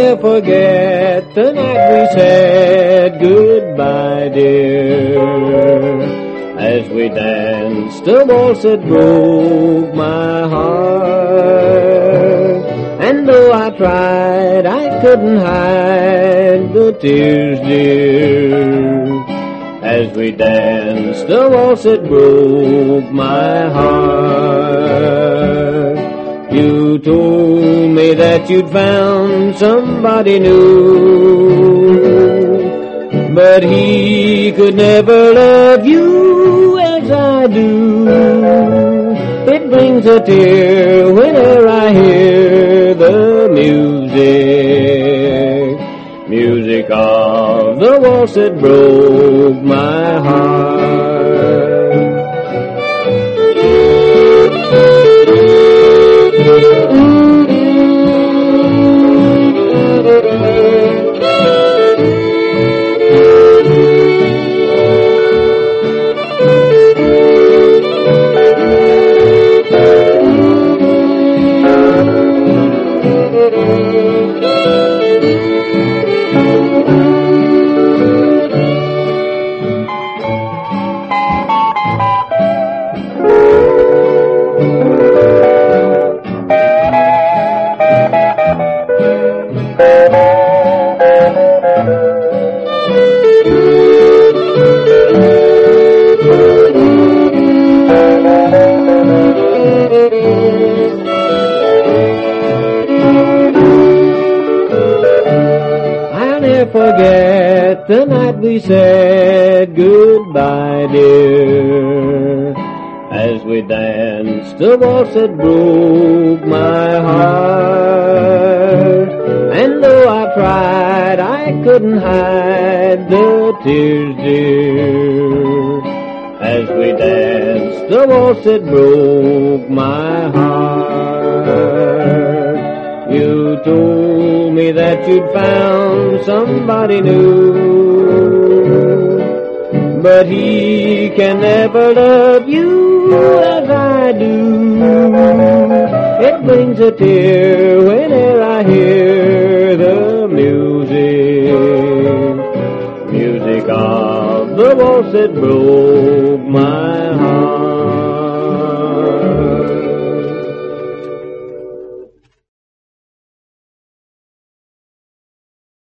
never forget the night we said goodbye, dear. As we danced a waltz that broke my heart. And though I tried, I couldn't hide the tears, dear. As we danced a waltz that broke my heart. You told me that you'd found somebody new, but he could never love you as I do. It brings a tear whenever I hear the music of the waltz that broke my heart. Forget the night we said goodbye, dear. As we danced a waltz that broke my heart. And though I tried, I couldn't hide the tears, dear. As we danced a waltz that broke my heart. You told me that you'd found somebody new, but he can never love you as I do. It brings a tear whenever I hear the music of the waltz that broke my